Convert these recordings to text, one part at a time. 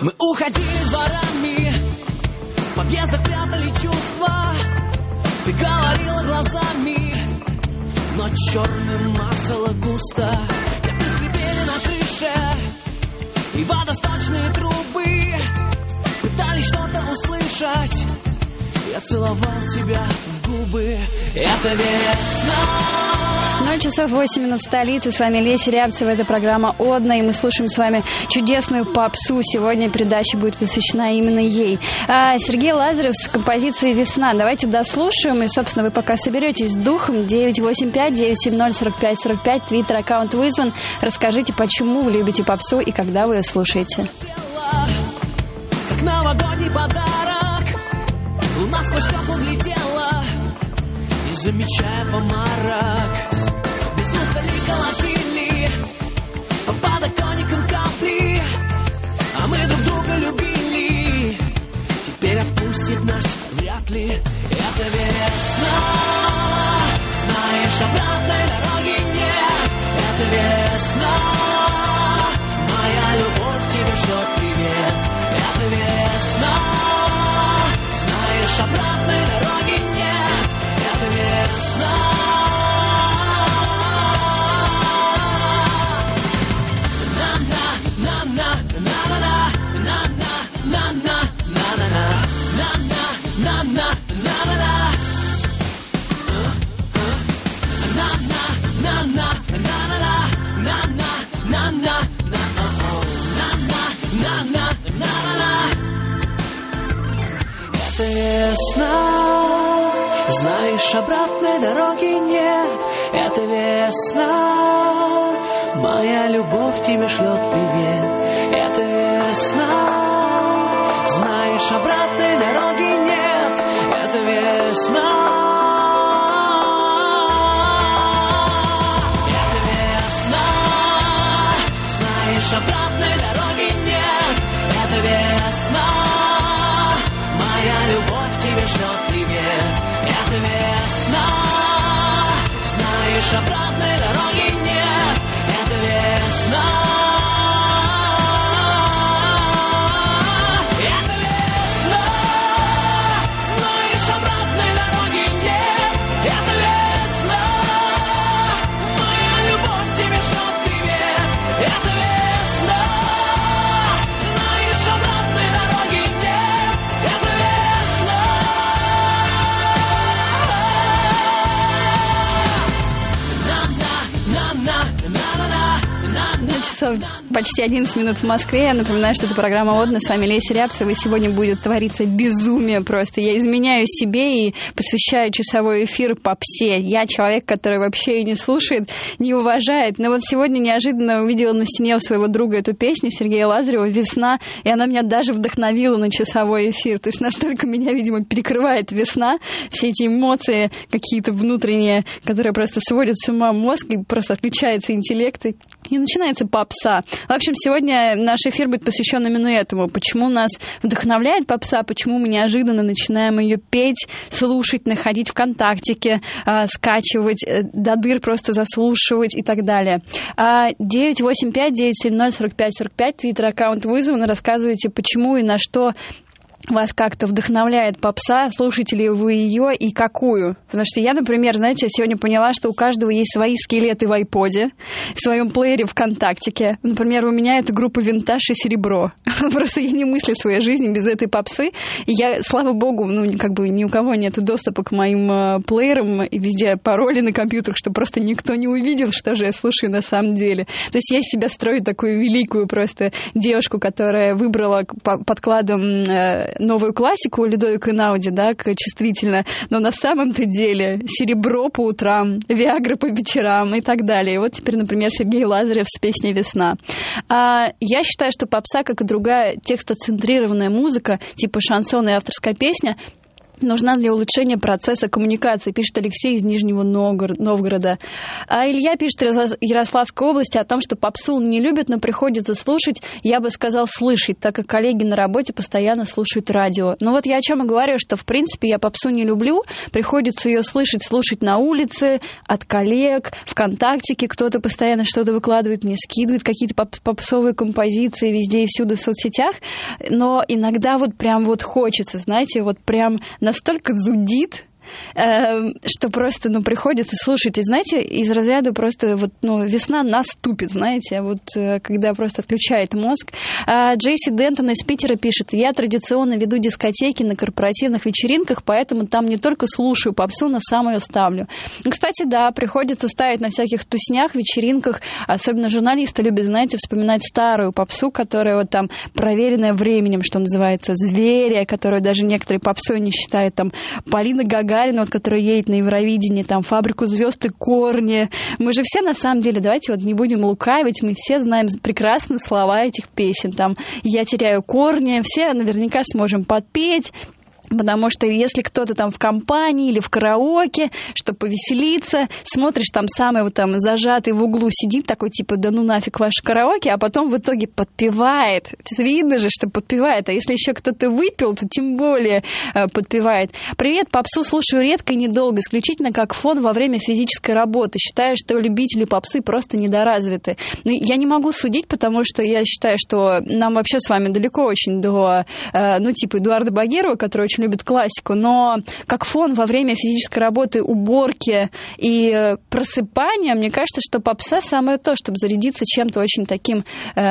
Мы уходили дворами, в подъездах прятали чувства. Ты говорила глазами, но черным мазало густо. Как скрипели на крыше и водосточные трубы пытались что-то услышать. Я целовал тебя в губы. Это весна. 0 часов 8 минут в столице. С вами Леся Рябцева. Это программа «Одна». И мы слушаем с вами чудесную попсу. Сегодня передача будет посвящена именно ей. Сергей Лазарев с композицией «Весна». Давайте дослушаем. И, собственно, вы пока соберетесь с духом. 985-970-45-45. Твиттер-аккаунт вызван. Расскажите, почему вы любите попсу и когда вы ее слушаете. Как новогодний подарок. Луна сквозь стекла глядела, не замечая помарок. Без устали колотили по подоконникам капли, а мы друг друга любили. Теперь отпустит нас вряд ли. Это весна. Знаешь, обратной дороги нет. Это весна. Моя любовь тебе шлет привет. Это весна. Обратной дороги нет. Это весна. Это весна. Знаешь, обратной дороги нет. Это весна. Моя любовь тебе шлет привет. Это весна. Знаешь, обратной дороги нет. Это весна. Это весна. Знаешь, обратной дороги нет. Это весна. Моя любовь тебе шлет привет. Это весна. Знаешь, обратной дороги нет. Это весна. Это весна. Знаешь, обратной дороги нет. Это весна. Моя любовь тебе шлет привет. Это весна. Знаешь, обратной дороги нет. Это весна. 0 часов почти 11 минут в Москве. Я напоминаю, что это программа «Одна». С вами Леся Рябцева. И сегодня будет твориться безумие просто. Я изменяю себе и посвящаю часовой эфир попсе. Я человек, который вообще ее не слушает, не уважает. Но вот сегодня неожиданно увидела на стене у своего друга эту песню Сергея Лазарева «Весна». И она меня даже вдохновила на часовой эфир. То есть настолько меня, видимо, перекрывает весна. Все эти эмоции какие-то внутренние, которые просто сводят с ума мозг, и просто отключается интеллект. И начинается попса. В общем, сегодня наш эфир будет посвящен именно этому. Почему нас вдохновляет попса, почему мы неожиданно начинаем ее петь, слушать, находить ВКонтактике, скачивать, до дыр просто заслушивать и так далее. 985-970-45-45, твиттер-аккаунт вызван. Рассказывайте, почему и на что вас как-то вдохновляет попса, слушаете ли вы ее и какую? Потому что я, например, знаете, сегодня поняла, что у каждого есть свои скелеты в айподе, в своем плеере ВКонтактике. Например, у меня это группа «Винтаж» и «Серебро». Просто я не мыслю своей жизни без этой попсы. И я, слава богу, как бы ни у кого нет доступа к моим плеерам, и везде пароли на компьютерах, что просто никто не увидел, что же я слушаю на самом деле. То есть я из себя строю такую великую просто девушку, которая выбрала подкладом новую классику Людовико Эйнауди, да, чувствительно, но на самом-то деле «Серебро» по утрам, «Виагра» по вечерам и так далее. И вот теперь, например, Сергей Лазарев с песней «Весна». Я считаю, что попса, как и другая текстоцентрированная музыка, типа шансон и авторская песня, нужна для улучшения процесса коммуникации, пишет Алексей из Нижнего Новгорода. А Илья пишет из Ярославской области о том, что попсу не любят, но приходится слушать, я бы сказал, слышать, так как коллеги на работе постоянно слушают радио. Ну вот я о чем и говорю, что в принципе я попсу не люблю, приходится ее слушать на улице, от коллег, ВКонтактике кто-то постоянно что-то выкладывает, мне скидывает какие-то попсовые композиции везде и всюду в соцсетях, но иногда вот прям вот хочется, знаете, вот прям настолько зудит, что просто, приходится слушать. И, знаете, из разряда просто вот, весна наступит, знаете, вот когда просто отключает мозг. Джейси Дентон из Питера пишет: я традиционно веду дискотеки на корпоративных вечеринках, поэтому там не только слушаю попсу, но сам ее ставлю. Кстати, да, приходится ставить на всяких туснях, вечеринках, особенно журналисты любят, знаете, вспоминать старую попсу, которая вот там проверенная временем, что называется, «Звери», которую даже некоторые попсой не считают, там Полина Гагарина, вот, которая едет на Евровидении, там «Фабрику звезд» и «Корни». Мы же все, на самом деле, давайте вот не будем лукавить, мы все знаем прекрасно слова этих песен. Там «Я теряю корни», все наверняка сможем подпеть. Потому что если кто-то там в компании или в караоке, чтобы повеселиться, смотришь, там самый вот там зажатый в углу сидит, такой типа, да ну нафиг ваше караоке, а потом в итоге подпевает. Видно же, что подпевает. А если еще кто-то выпил, то тем более подпевает. Привет, попсу слушаю редко и недолго, исключительно как фон во время физической работы. Считаю, что любители попсы просто недоразвиты. Но я не могу судить, потому что я считаю, что нам вообще с вами далеко очень до, типа Эдуарда Багирова, который очень любит классику, но как фон во время физической работы, уборки и просыпания, мне кажется, что попса самое то, чтобы зарядиться чем-то очень таким,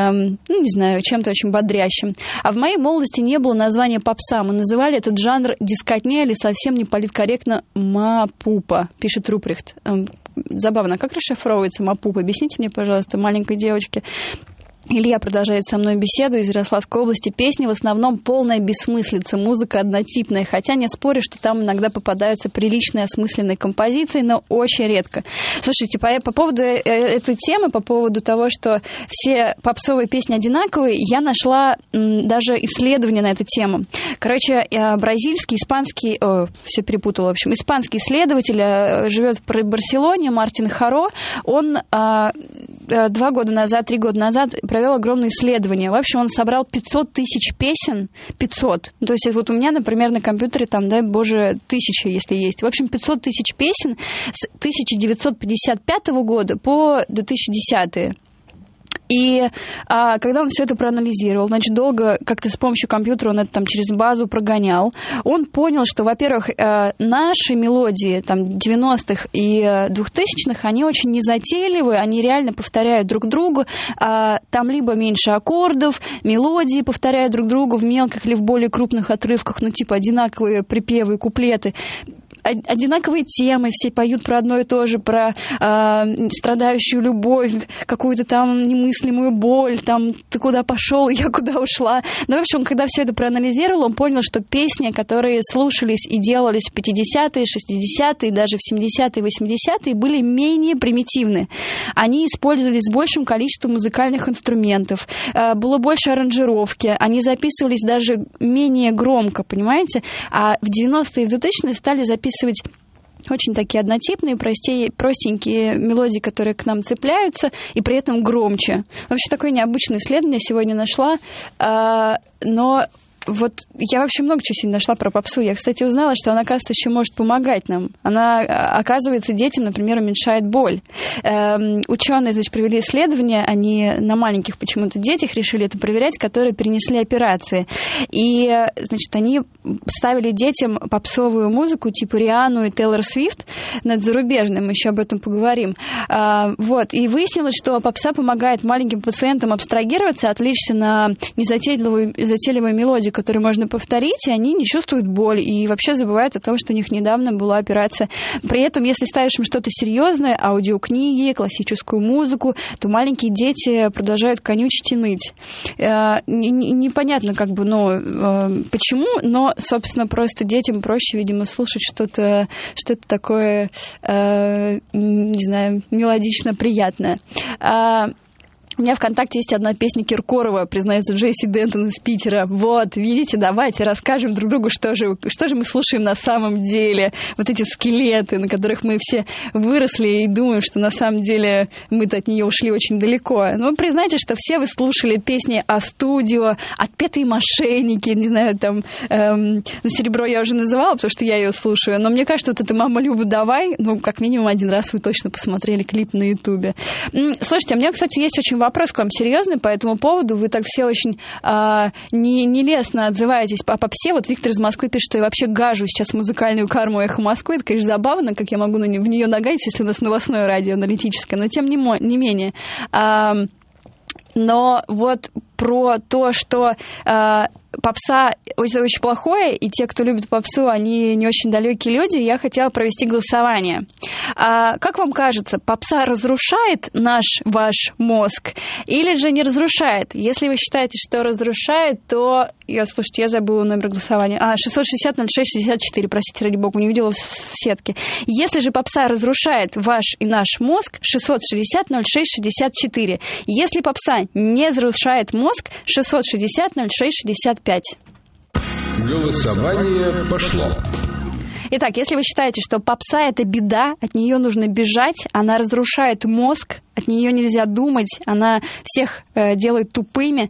чем-то очень бодрящим. А в моей молодости не было названия попса. Мы называли этот жанр дискотня или совсем не политкорректно мапупа, пишет Руприхт. Забавно, как расшифровывается мапупа? Объясните мне, пожалуйста, маленькой девочке. Илья продолжает со мной беседу из Ярославской области. Песни в основном полная бессмыслица, музыка однотипная, хотя не спорю, что там иногда попадаются приличные осмысленные композиции, но очень редко. Слушайте, по поводу этой темы, по поводу того, что все попсовые песни одинаковые, я нашла даже исследование на эту тему. Короче, бразильский, испанский, все перепутала, в общем, испанский исследователь живет в Барселоне, Мартин Харо, он 3 года назад провел огромное исследование. В общем, он собрал 500 тысяч песен. 500. То есть вот у меня, например, на компьютере там, дай боже, 1000, если есть. В общем, 500 тысяч песен с 1955 года по 2010. И когда он все это проанализировал, значит, долго как-то с помощью компьютера он это там через базу прогонял, он понял, что, во-первых, наши мелодии там 90-х и 2000-х, они очень незатейливые, они реально повторяют друг друга, там либо меньше аккордов, мелодии повторяют друг другу в мелких или в более крупных отрывках, типа одинаковые припевы и куплеты. Одинаковые темы, все поют про одно и то же, про страдающую любовь, какую-то там немыслимую боль, там ты куда пошел, я куда ушла. Но, в общем, когда все это проанализировал, он понял, что песни, которые слушались и делались в 50-е, 60-е, даже в 70-е, 80-е, были менее примитивны. Они использовались с большим количеством музыкальных инструментов, было больше аранжировки, они записывались даже менее громко, понимаете? А в 90-е и в 2000-е стали записывать очень такие однотипные, простенькие мелодии, которые к нам цепляются, и при этом громче. Вообще, такое необычное исследование сегодня нашла, но вот я вообще много чего сегодня нашла про попсу. Я, кстати, узнала, что она, оказывается, еще может помогать нам. Она, оказывается, детям, например, уменьшает боль. Ученые, значит, провели исследования, они на маленьких почему-то детях решили это проверять, которые перенесли операции. И, значит, они ставили детям попсовую музыку, типа Риану и Тейлор Свифт, но это зарубежное, мы еще об этом поговорим. Вот. И выяснилось, что попса помогает маленьким пациентам абстрагироваться, отвлечься на незатейливую мелодию, которые можно повторить, и они не чувствуют боль и вообще забывают о том, что у них недавно была операция. При этом, если ставишь им что-то серьезное, аудиокниги, классическую музыку, то маленькие дети продолжают конючить и ныть. Непонятно, почему, но, собственно, просто детям проще, видимо, слушать что-то такое, не знаю, мелодично приятное. У меня ВКонтакте есть одна песня Киркорова, признается Джесси Дентон из Питера. Вот, видите, давайте расскажем друг другу, что же мы слушаем на самом деле. Вот эти скелеты, на которых мы все выросли и думаем, что на самом деле мы-то от нее ушли очень далеко. Но признайте, что все вы слушали песни А-студио, «Отпетые мошенники», не знаю, там, «Серебро» я уже называла, потому что я ее слушаю. Но мне кажется, вот это «Мама Люба, давай», ну, как минимум один раз вы точно посмотрели клип на Ютубе. Слушайте, а у меня, кстати, есть очень вопрос к вам серьезный по этому поводу. Вы так все очень нелестно отзываетесь по попсе. Вот Виктор из Москвы пишет, что я вообще гажу сейчас музыкальную карму «Эхо Москвы». Это, конечно, забавно, как я могу в нее нагадить, если у нас новостное радио аналитическое, но тем не менее. Но вот про то, что попса очень плохое, и те, кто любит попсу, они не очень далекие люди, я хотела провести голосование. Как вам кажется, попса разрушает ваш мозг или же не разрушает? Если вы считаете, что разрушает, то... Слушайте, я забыла номер голосования. 660-06-64, простите, ради бога, не увидела в сетке. Если же попса разрушает ваш и наш мозг, 660-06-64. Если попса не разрушает мозг, 660-06-65. Голосование пошло. Итак, если вы считаете, что попса – это беда, от нее нужно бежать, она разрушает мозг, от нее нельзя думать, она всех делает тупыми,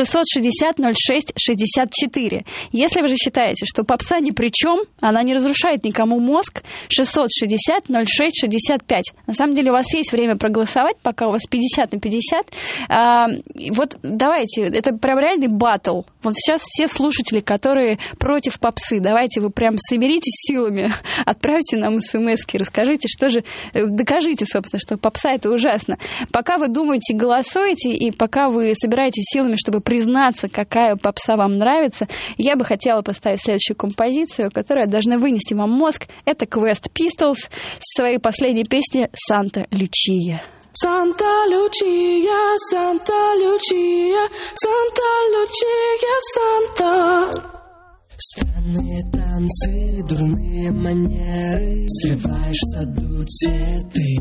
660-06-64. Если вы же считаете, что попса ни при чем, она не разрушает никому мозг, 660-06-65. На самом деле у вас есть время проголосовать, пока у вас 50/50. Вот давайте, это прям реальный баттл. Вот сейчас все слушатели, которые против попсы, давайте вы прям соберитесь силами, отправьте нам смс-ки, расскажите, докажите, собственно, что попса – это ужасно. Пока вы думаете, голосуете, и пока вы собираетесь силами, чтобы признаться, какая попса вам нравится, я бы хотела поставить следующую композицию, которая должна вынести вам мозг. Это Quest Pistols с своей последней песни «Санта Лючия». Санта Лючия, Санта Лючия, Санта Лючия, Санта. Странные танцы, дурные манеры, срываешь в саду цветы.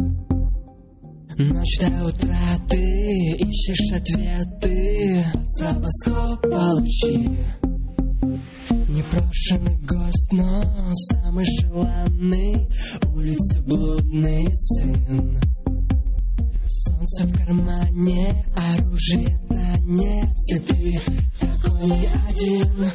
Ночь до утра ты ищешь ответы, стробоскоп получи. Непрошенный гость, но самый желанный, улицы блудный сын. Солнце в кармане, оружие, танец, и ты такой не один.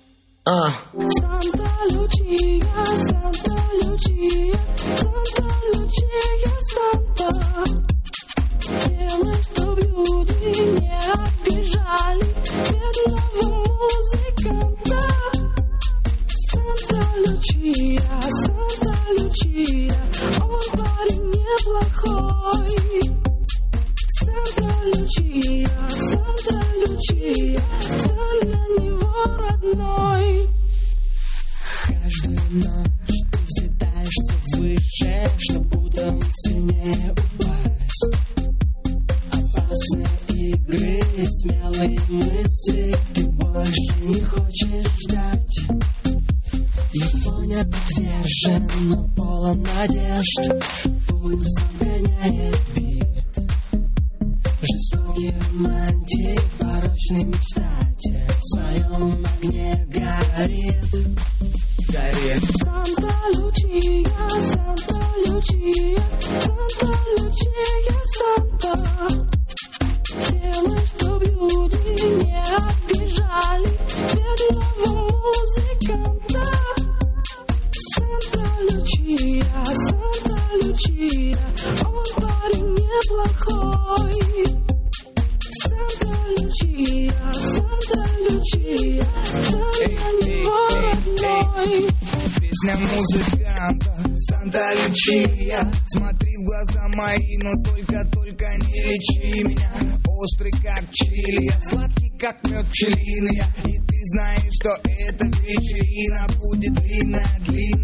Санта Лючия, Санта Лючия, Санта Лючия, Санта. Делай, чтоб люди не обижали бедного музыканта. Санта Лючия, Санта Лючия, он парень неплохой. Санта Лючия, Санта Лючия, стань для него родной. Каждую ночь ты взлетаешь все выше, чтоб утром сильнее упасть. Опасные игры, смелые мысли, ты больше не хочешь ждать. Япония подвержен, но полон надежд, пульсом гоняет бит. Жестокий романтик, порочный мечтатель, в своем огне горит. Санта Лючия, Санта Лючия, Санта Лючия, Санта. Делай, чтоб люди не обижали бедного музыканта. Санта Лючия, Санта Лючия, он парень неплохой. Санта Лючия, Санта Лючия, стань для него родной. Песня музыканта, Санта Лючия. Смотри в глаза мои, но только не лечи меня. Острый как чили, я сладкий как мед пчелиный. И ты знаешь, что эта вечерина будет длинная.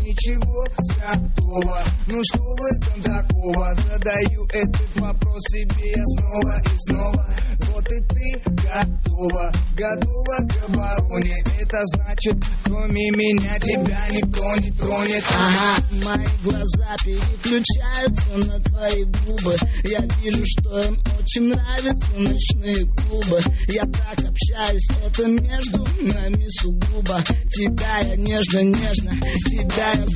ничего, готово. Ну что в этом такого? Задаю этот вопрос себе снова и снова. Вот и ты готова, готова к обороне. Это значит, кроме меня тебя никто не тронет. Ага, мои глаза переключаются на твои губы. Я вижу, что им очень нравятся ночные клубы. Я так общаюсь, это между нами сугубо. Тебя я нежно-нежно, тебя я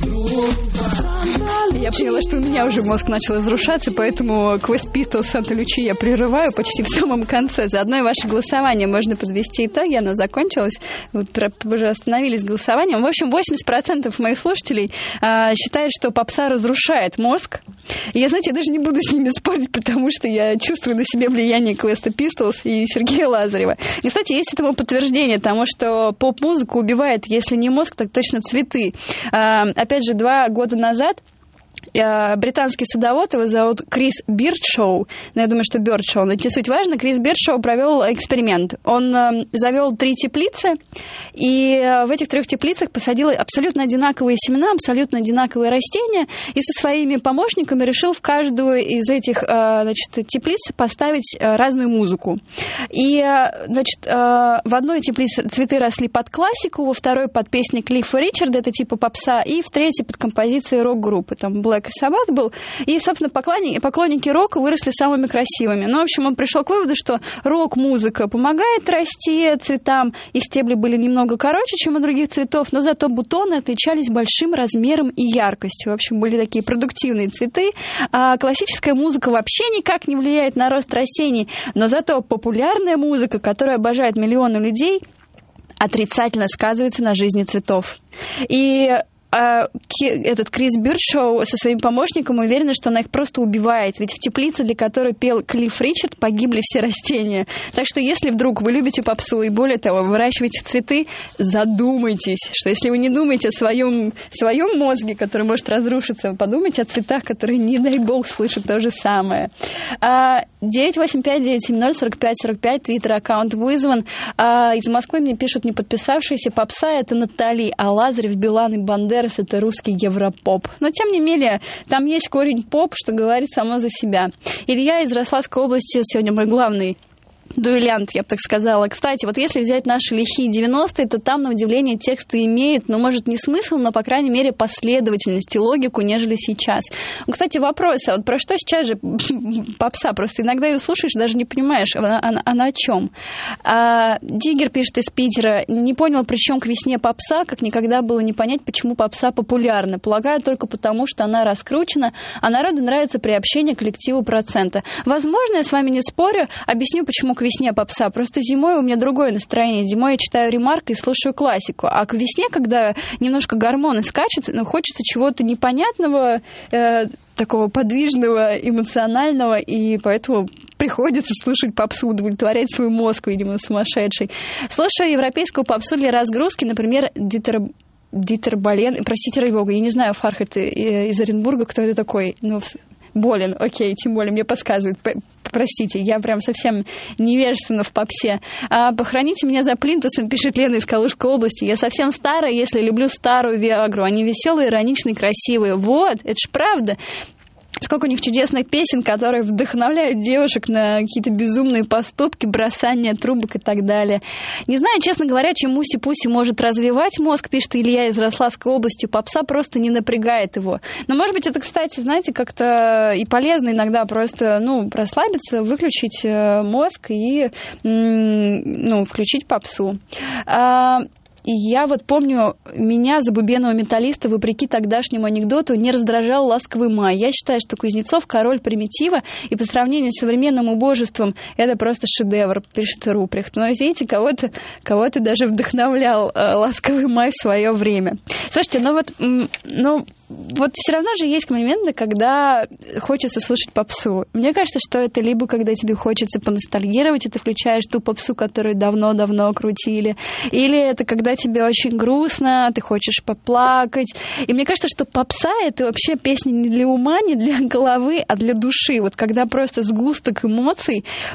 грубо. Я поняла, что у меня уже мозг начал разрушаться, поэтому Quest Pistols Санта-Лючи я прерываю почти в самом конце. Заодно и ваше голосование можно подвести итоги, оно закончилось. Вы уже остановились с голосованием. В общем, 80% моих слушателей считают, что попса разрушает мозг. И я, знаете, я даже не буду с ними спорить, потому что я чувствую на себе влияние Quest Pistols и Сергея Лазарева. И, кстати, есть этому подтверждение тому, что поп-музыка убивает, если не мозг, так точно цветы. Опять же, 2 года назад британский садовод, его зовут Крис Бирдшоу, но я думаю, что Бирдшоу, но не суть важно, Крис Бирдшоу провел эксперимент. Он завел 3 теплицы, и в этих 3 теплицах посадил абсолютно одинаковые семена, абсолютно одинаковые растения, и со своими помощниками решил в каждую из этих, значит, теплиц поставить разную музыку. И, значит, в одной теплице цветы росли под классику, во второй под песни Клиффа Ричарда, это типа попса, и в третьей под композиции рок-группы, там Black Sabbath был, и, собственно, поклонники рока выросли самыми красивыми. Ну, в общем, он пришел к выводу, что рок-музыка помогает расти цветам, и стебли были немного короче, чем у других цветов, но зато бутоны отличались большим размером и яркостью. В общем, были такие продуктивные цветы. А классическая музыка вообще никак не влияет на рост растений, но зато популярная музыка, которую обожают миллионы людей, отрицательно сказывается на жизни цветов. И этот Крис Бирдшоу со своим помощником уверены, что она их просто убивает. Ведь в теплице, для которой пел Клифф Ричард, погибли все растения. Так что если вдруг вы любите попсу и, более того, выращиваете цветы, задумайтесь, что если вы не думаете о своем мозге, который может разрушиться, подумайте о цветах, которые, не дай бог, слышат то же самое. 985-970-45-45, твиттер-аккаунт вызван. Из Москвы мне пишут не подписавшиеся: попса — это Натали, а Лазарев, Билан и Бандерас — это русский европоп. Но, тем не менее, там есть корень поп, что говорит само за себя. Илья из Рославской области сегодня мой главный дуэлянт, я бы так сказала. Кстати, вот если взять наши лихие 90-е, то там, на удивление, тексты имеют, ну, может, не смысл, но, по крайней мере, последовательность и логику, нежели сейчас. Кстати, вопрос, а вот про что сейчас же попса? Просто иногда ее слушаешь, даже не понимаешь, она о чем. Диггер пишет из Питера: не понял, при чем к весне попса, как никогда было не понять, почему попса популярна. Полагаю, только потому, что она раскручена, а народу нравится приобщение к коллективу процента. Возможно, я с вами не спорю, объясню, почему к весне попса. Просто зимой у меня другое настроение. Зимой я читаю ремарк и слушаю классику. А к весне, когда немножко гормоны скачут, хочется чего-то непонятного, такого подвижного, эмоционального, и поэтому приходится слушать попсу, удовлетворять свой мозг, видимо, сумасшедший. Слушаю европейскую попсу для разгрузки, например, Дитер Болен. Простите, ради бога, я не знаю, Фархат из Оренбурга, кто это такой, но... Болен, окей, тем более мне подсказывают. Простите, я прям совсем невежественна в попсе. Похороните меня за плинтусом, пишет Лена из Калужской области. Я совсем старая, если люблю старую Виагру. Они веселые, ироничные, красивые. Вот, это ж правда. Сколько у них чудесных песен, которые вдохновляют девушек на какие-то безумные поступки, бросание трубок и так далее. Не знаю, честно говоря, чем Муси-Пуси может развивать мозг, пишет Илья из Рославской области. Попса просто не напрягает его. Но, может быть, это, кстати, знаете, как-то и полезно иногда просто, расслабиться, выключить мозг и, включить попсу. И я вот помню, меня, забубенного металлиста, вопреки тогдашнему анекдоту, не раздражал «Ласковый май». Я считаю, что Кузнецов — король примитива, и по сравнению с современным убожеством это просто шедевр, пишет Руприхт. Но, видите, кого-то даже вдохновлял «Ласковый май» в свое время. Слушайте, вот все равно же есть моменты, когда хочется слушать попсу. Мне кажется, что это либо когда тебе хочется поностальгировать, и ты включаешь ту попсу, которую давно-давно крутили, или это когда тебе очень грустно, ты хочешь поплакать. И мне кажется, что попса — это вообще песня не для ума, не для головы, а для души. Вот когда просто сгусток эмоций,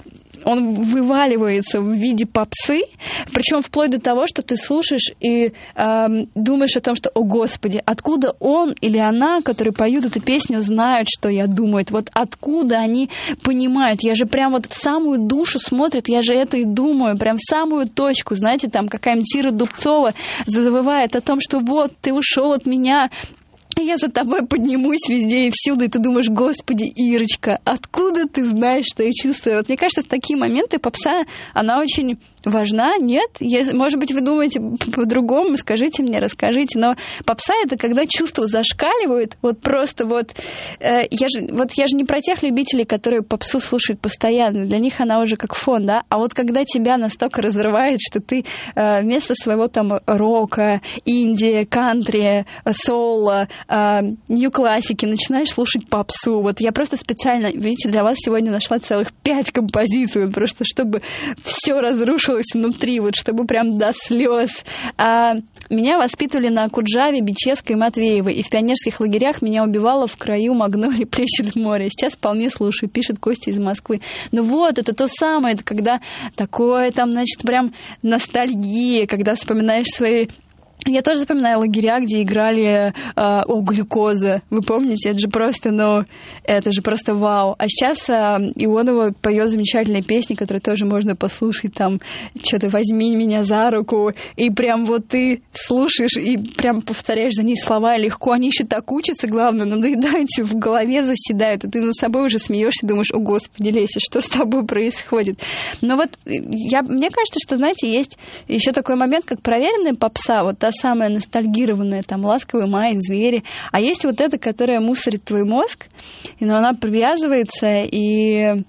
он вываливается в виде попсы, причем вплоть до того, что ты слушаешь и думаешь о том, что, о Господи, откуда он или она, которые поют эту песню, знают, что я думаю, вот откуда они понимают, я же прям вот в самую душу смотрят, я же это и думаю, прям в самую точку, знаете, там какая-нибудь Ира Дубцова завывает о том, что вот ты ушел от меня, я за тобой поднимусь везде и всюду, и ты думаешь, Господи, Ирочка, откуда ты знаешь, что я чувствую? Вот мне кажется, в такие моменты попса, она очень важна, нет? Может быть, вы думаете по-другому, скажите мне, расскажите, но попса — это когда чувства зашкаливают, вот просто вот... Я же не про тех любителей, которые попсу слушают постоянно, для них она уже как фон, да? А вот когда тебя настолько разрывает, что ты вместо своего там рока, инди, кантри, соло, нью-классики начинаешь слушать попсу. Вот я просто специально, видите, для вас сегодня нашла целых 5 композиций, вот просто чтобы все разрушилось внутри, вот чтобы прям до слез. Меня воспитывали на Куджаве, Бичевской и Матвеевой, и в пионерских лагерях меня убивало в краю магнолии плещет в море. Сейчас вполне слушаю, пишет Костя из Москвы. Ну вот, это то самое, это когда такое там, значит, прям ностальгия, когда вспоминаешь свои... Я тоже вспоминаю лагеря, где играли глюкоза. Вы помните? Это же просто, это же просто вау. А сейчас Ионова поет замечательные песни, которые тоже можно послушать. Там что-то «Возьми меня за руку». И прям вот ты слушаешь и прям повторяешь за ней слова легко. Они еще так учатся, главное, надоедают, в голове заседают. И ты над собой уже смеешься и думаешь, о, Господи, Леся, что с тобой происходит? Но вот мне кажется, что, знаете, есть еще такой момент, как проверенная попса. Вот та самая ностальгированная, там, «Ласковый май», «Звери». А есть вот эта, которая мусорит твой мозг, но она привязывается, и...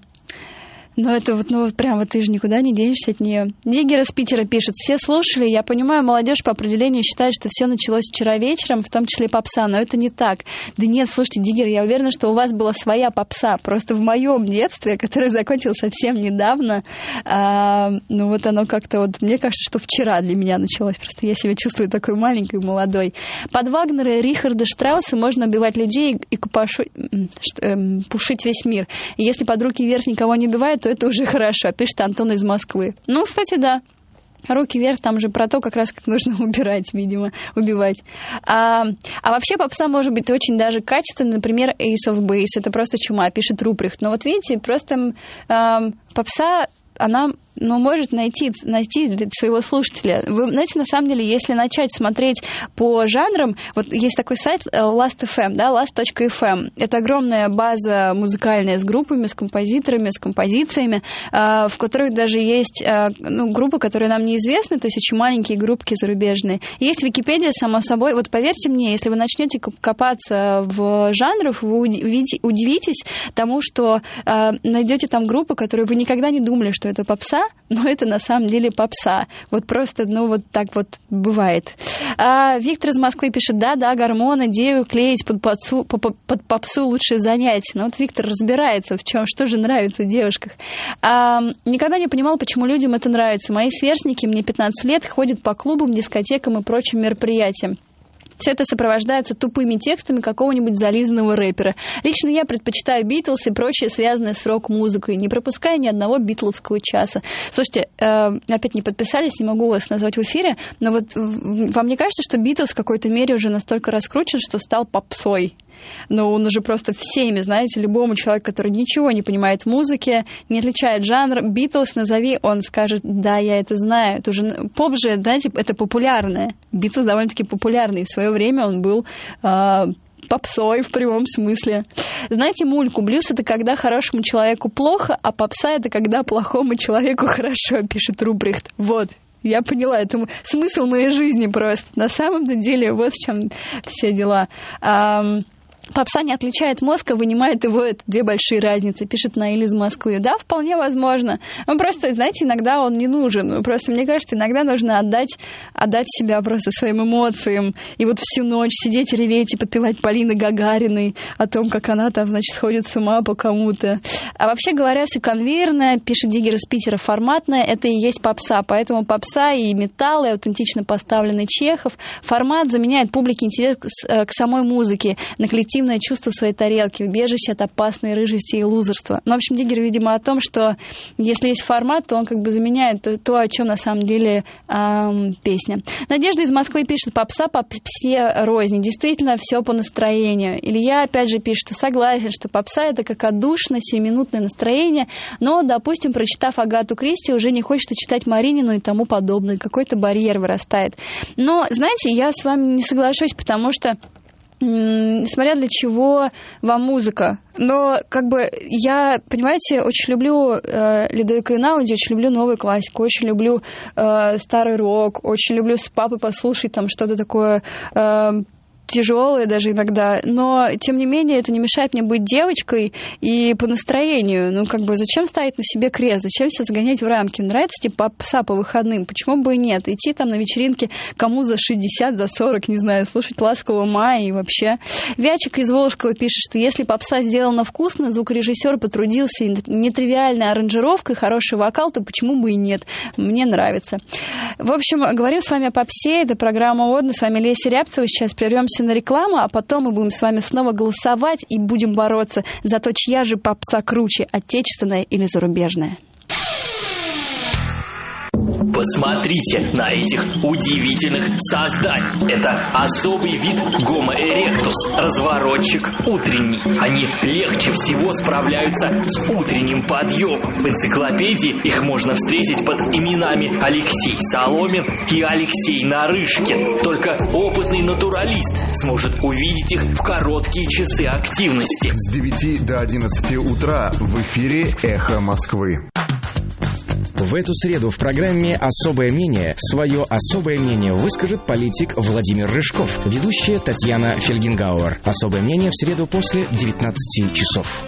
это вот прям вот ты же никуда не денешься от нее. Диггер из Питера пишет: все слушали, я понимаю, молодежь по определению считает, что все началось вчера вечером, в том числе попса, но это не так. Да нет, слушайте, Диггер, я уверена, что у вас была своя попса, просто в моем детстве, которое закончилось совсем недавно, вот оно как-то вот, мне кажется, что вчера для меня началось, просто я себя чувствую такой маленькой, молодой. Под Вагнера и Рихарда Штрауса можно убивать людей и пушить весь мир. И если под руки вверх никого не убивают, то это уже хорошо, пишет Антон из Москвы. Кстати, да. Руки вверх, там же про то, как раз как нужно убирать, видимо, убивать. А вообще попса может быть очень даже качественной, например, Ace of Base. Это просто чума, пишет Руприхт. Но вот видите, просто попса, она может найти для своего слушателя. Вы знаете, на самом деле, если начать смотреть по жанрам, вот есть такой сайт Last.fm, да, last.fm. Это огромная база музыкальная с группами, с композиторами, с композициями, в которых даже есть группы, которые нам неизвестны, то есть очень маленькие группки зарубежные. Есть Википедия, само собой. Вот поверьте мне, если вы начнете копаться в жанрах, вы удивитесь тому, что найдете там группы, которые вы никогда не думали, что это попса, но это на самом деле попса. Вот просто, вот так вот бывает. Виктор из Москвы пишет: да, гормоны, идею клеить под попсу лучшее занятие. Вот Виктор разбирается в чем, что же нравится в девушках. Никогда не понимал, почему людям это нравится. Мои сверстники, мне 15 лет, ходят по клубам, дискотекам и прочим мероприятиям. Все это сопровождается тупыми текстами какого-нибудь зализанного рэпера. Лично я предпочитаю Битлз и прочее, связанное с рок-музыкой, не пропуская ни одного битловского часа. Слушайте, опять не подписались, не могу вас назвать в эфире, но вот вам не кажется, что Битлз в какой-то мере уже настолько раскручен, что стал попсой? Но он уже просто всеми, знаете, любому человеку, который ничего не понимает в музыке, не отличает жанр, Битлз назови, он скажет: да, я это знаю. Это уже поп же, знаете, это популярное. Битлз довольно-таки популярный. В свое время он был попсой в прямом смысле. Знаете мульку? Блюз — это когда хорошему человеку плохо, а попса — это когда плохому человеку хорошо, пишет Руприхт. Вот. Я поняла, это смысл моей жизни просто. На самом-то деле вот в чем все дела. Попса не отличает мозг, а вынимает его. Это две большие разницы, пишет Наиль из Москвы. Да, вполне возможно. Просто, знаете, иногда он не нужен. Просто, мне кажется, иногда нужно отдать себя просто своим эмоциям. И вот всю ночь сидеть, реветь и подпевать Полины Гагариной о том, как она там, значит, сходит с ума по кому-то. А вообще говоря, все конвейерное, пишет Диггер из Питера, форматное, это и есть попса. Поэтому попса и металл, и аутентично поставленный Чехов. Формат заменяет публике интерес к самой музыке. На коллектив спортивное чувство своей тарелки, убежище от опасной рыжести и лузерства. Ну, в общем, Диггер, видимо, о том, что если есть формат, то он как бы заменяет то, о чем на самом деле песня. Надежда из Москвы пишет: попса попсе рознь. Действительно, все по настроению. Илья, опять же, пишет, что согласен, что попса — это как отдушина, 7-минутное настроение, но, допустим, прочитав Агату Кристи, уже не хочется читать Маринину и тому подобное. Какой-то барьер вырастает. Но, знаете, я с вами не соглашусь, потому что несмотря для чего вам музыка. Но, как бы, я, понимаете, очень люблю Людовика Эйнауди, очень люблю новую классику, очень люблю старый рок, очень люблю с папой послушать там что-то такое тяжелые даже иногда, но, тем не менее, это не мешает мне быть девочкой и по настроению. Ну, как бы, зачем ставить на себе крест? Зачем себя загонять в рамки? Нравится типа попса по выходным? Почему бы и нет? Идти там на вечеринке кому за 60, за 40, не знаю, слушать «Ласкового мая» и вообще. Вячик из Волжского пишет, что если попса сделана вкусно, звукорежиссер потрудился, нетривиальная аранжировка и хороший вокал, то почему бы и нет? Мне нравится. В общем, говорим с вами о попсе. Это программа «Одна». С вами Леся Рябцева. Сейчас прервемся на рекламу, а потом мы будем с вами снова голосовать и будем бороться за то, чья же попса круче, отечественная или зарубежная. Посмотрите на этих удивительных созданий. Это особый вид Homo erectus, разворотчик утренний. Они легче всего справляются с утренним подъемом. В энциклопедии их можно встретить под именами Алексей Соломин и Алексей Нарышкин. Только опытный натуралист сможет увидеть их в короткие часы активности. С 9 до 11 утра в эфире «Эхо Москвы». В эту среду в программе «Особое мнение» свое особое мнение выскажет политик Владимир Рыжков, ведущая Татьяна Фельгенгауэр. Особое мнение в среду после 19 часов.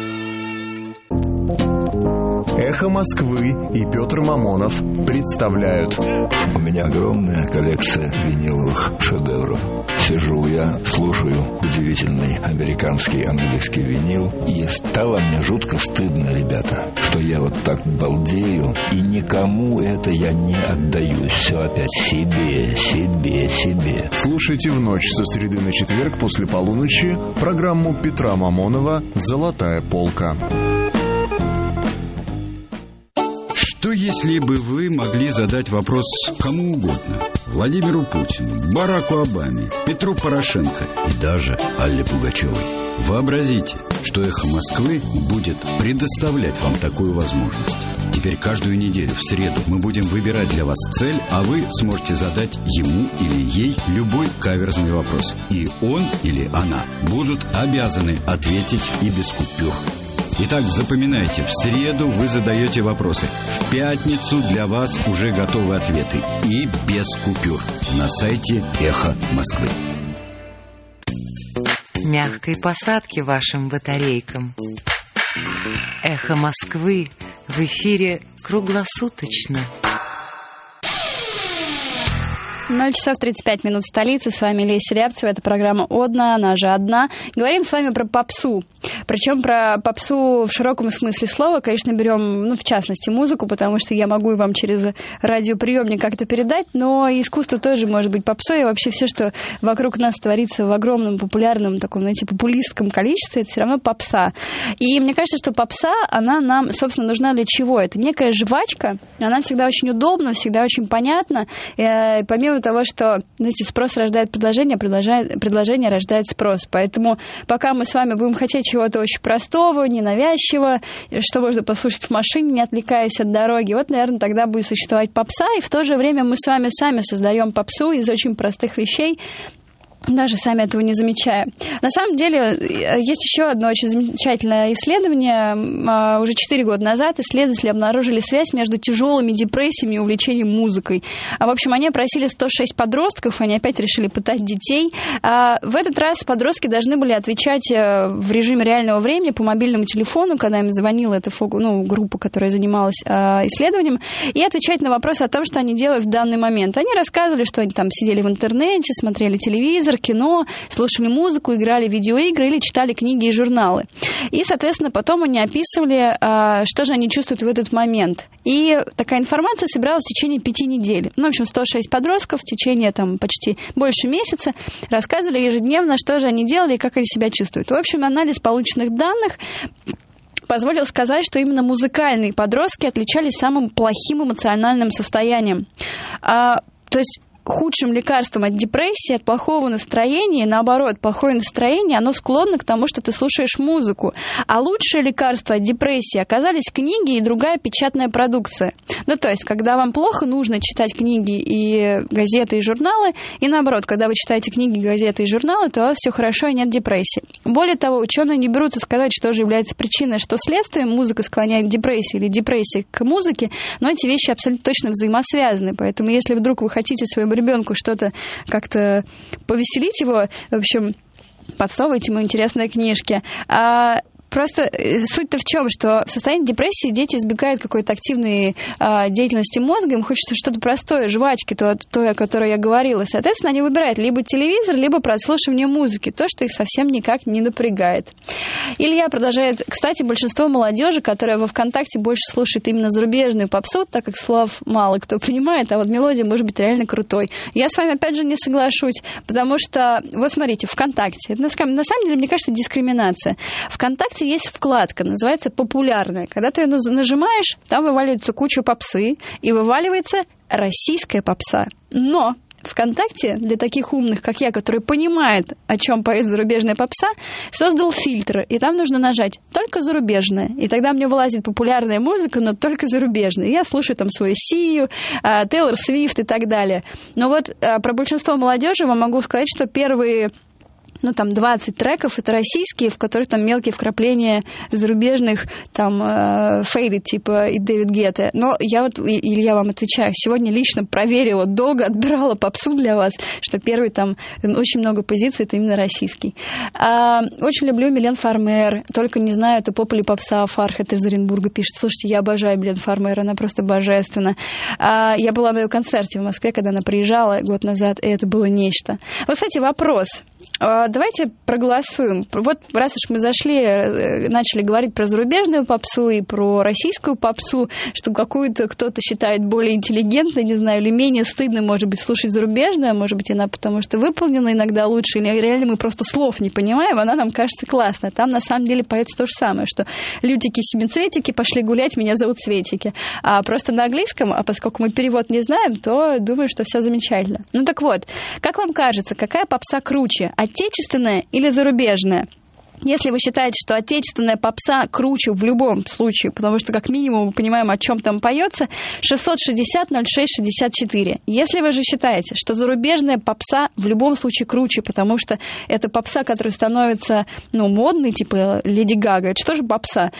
«Эхо Москвы» и Петр Мамонов представляют. У меня огромная коллекция виниловых шедевров. Сижу я, слушаю удивительный американский, английский винил, и стало мне жутко стыдно, ребята, что я вот так балдею, и никому это я не отдаю. Все опять себе. Слушайте в ночь со среды на четверг после полуночи программу Петра Мамонова «Золотая полка». Что если бы вы могли задать вопрос кому угодно? Владимиру Путину, Бараку Обаме, Петру Порошенко и даже Алле Пугачевой. Вообразите, что «Эхо Москвы» будет предоставлять вам такую возможность. Теперь каждую неделю в среду мы будем выбирать для вас цель, а вы сможете задать ему или ей любой каверзный вопрос. И он или она будут обязаны ответить и без купюр. Итак, запоминайте, в среду вы задаете вопросы. В пятницу для вас уже готовы ответы. И без купюр. На сайте «Эхо Москвы». Мягкой посадки вашим батарейкам. «Эхо Москвы» в эфире круглосуточно. 0 часов 35 минут в столице. С вами Леся Рябцева. Это программа «Одна», она же одна. Говорим с вами про попсу. Причем про попсу в широком смысле слова. Конечно, берем, в частности, музыку, потому что я могу вам через радиоприемник как-то передать, но искусство тоже может быть попсой. И вообще все, что вокруг нас творится в огромном, популярном, таком, популистском количестве, это все равно попса. И мне кажется, что попса, она нам, собственно, нужна для чего? Это некая жвачка. Она всегда очень удобна, всегда очень понятна. Помимо того, что, спрос рождает предложение, предложение рождает спрос. Поэтому пока мы с вами будем хотеть чего-то очень простого, ненавязчивого, что можно послушать в машине, не отвлекаясь от дороги, вот, наверное, тогда будет существовать попса, и в то же время мы с вами сами создаем попсу из очень простых вещей, даже сами этого не замечая. На самом деле, есть еще одно очень замечательное исследование. Уже 4 года назад исследователи обнаружили связь между тяжелыми депрессиями и увлечением музыкой. В общем, они опросили 106 подростков, они опять решили пытать детей. В этот раз подростки должны были отвечать в режиме реального времени по мобильному телефону, когда им звонила эта группа, которая занималась исследованием, и отвечать на вопросы о том, что они делают в данный момент. Они рассказывали, что они там сидели в интернете, смотрели телевизор, телевизор, кино, слушали музыку, играли в видеоигры или читали книги и журналы. И, соответственно, потом они описывали, что же они чувствуют в этот момент. И такая информация собиралась в течение 5 недель. Ну, в общем, 106 подростков в течение там почти больше месяца рассказывали ежедневно, что же они делали и как они себя чувствуют. В общем, анализ полученных данных позволил сказать, что именно музыкальные подростки отличались самым плохим эмоциональным состоянием. То есть худшим лекарством от депрессии, от плохого настроения, наоборот, плохое настроение, оно склонно к тому, что ты слушаешь музыку. А лучшее лекарство от депрессии оказались книги и другая печатная продукция. Ну, то есть, когда вам плохо, нужно читать книги и газеты и журналы, и наоборот, когда вы читаете книги, газеты и журналы, то у вас все хорошо и нет депрессии. Более того, ученые не берутся сказать, что же является причиной, что следствием музыка склоняет к депрессии или депрессия к музыке, но эти вещи абсолютно точно взаимосвязаны. Поэтому, если вдруг вы хотите своему ребенку что-то как-то повеселить его, в общем, подсовывайте ему интересные книжки. Просто суть-то в чем, что в состоянии депрессии дети избегают какой-то активной деятельности мозга, им хочется что-то простое, жвачки, то, о которой я говорила. Соответственно, они выбирают либо телевизор, либо прослушивание музыки, то, что их совсем никак не напрягает. Илья продолжает. Кстати, большинство молодежи, которая во ВКонтакте больше слушает именно зарубежную попсу, так как слов мало кто понимает, а вот мелодия может быть реально крутой. Я с вами, опять же, не соглашусь, потому что, вот смотрите, ВКонтакте, это, на самом деле, мне кажется, дискриминация. ВКонтакте есть вкладка, называется «Популярная». Когда ты ее нажимаешь, там вываливается куча попсы, и вываливается российская попса. Но ВКонтакте для таких умных, как я, которые понимают, о чем поет зарубежная попса, создал фильтр, и там нужно нажать «Только зарубежная». И тогда мне вылазит популярная музыка, но только зарубежная. И я слушаю там свою Сию, Тейлор Свифт и так далее. Но вот про большинство молодежи вам могу сказать, что первые 20 треков это российские, в которых там мелкие вкрапления зарубежных, там, фейды, типа и Дэвид Гетта. Но я Илья, вам отвечаю, сегодня лично проверила, долго отбирала попсу для вас, что первый там очень много позиций, это именно российский. Очень люблю Милен Фармер, только не знаю, это поп или попса. Фархет из Оренбурга пишет. Слушайте, я обожаю Милен Фармер, она просто божественна. Я была на ее концерте в Москве, когда она приезжала год назад, и это было нечто. Вот, кстати, вопрос. Давайте проголосуем. Вот раз уж мы начали говорить про зарубежную попсу и про российскую попсу, что какую-то кто-то считает более интеллигентной, не знаю, или менее стыдно, может быть, слушать зарубежную, может быть, она потому что выполнена иногда лучше, или реально мы просто слов не понимаем, она нам кажется классной. Там на самом деле поется то же самое, что лютики-семицветики пошли гулять, меня зовут Светики. А просто на английском, а поскольку мы перевод не знаем, то думаю, что все замечательно. Ну так вот, как вам кажется, какая попса круче? Отечественная или зарубежная? Если вы считаете, что отечественная попса круче в любом случае, потому что как минимум мы понимаем, о чем там поется, 660-06-64. Если вы же считаете, что зарубежная попса в любом случае круче, потому что это попса, которая становится, модной, типа Леди Гага, это что же попса?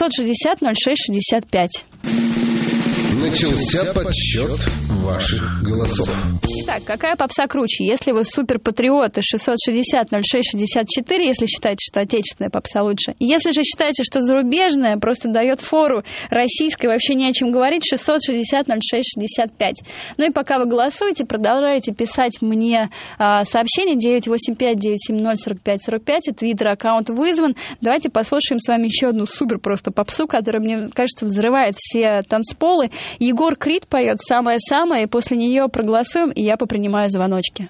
660-06-65. Начался подсчет ваших голосов. Итак, какая попса круче? Если вы суперпатриоты, 660-06-64, если считаете, что отечественная попса лучше. Если же считаете, что зарубежная просто дает фору российской, вообще не о чем говорить, 660-06-65. Ну и пока вы голосуете, продолжайте писать мне сообщение 985-970-45-45, и твиттер-аккаунт вызван. Давайте послушаем с вами еще одну супер просто попсу, которая, мне кажется, взрывает все танцполы. Егор Крид поет «Самое-самое», и после нее проголосуем, и я попринимаю звоночки.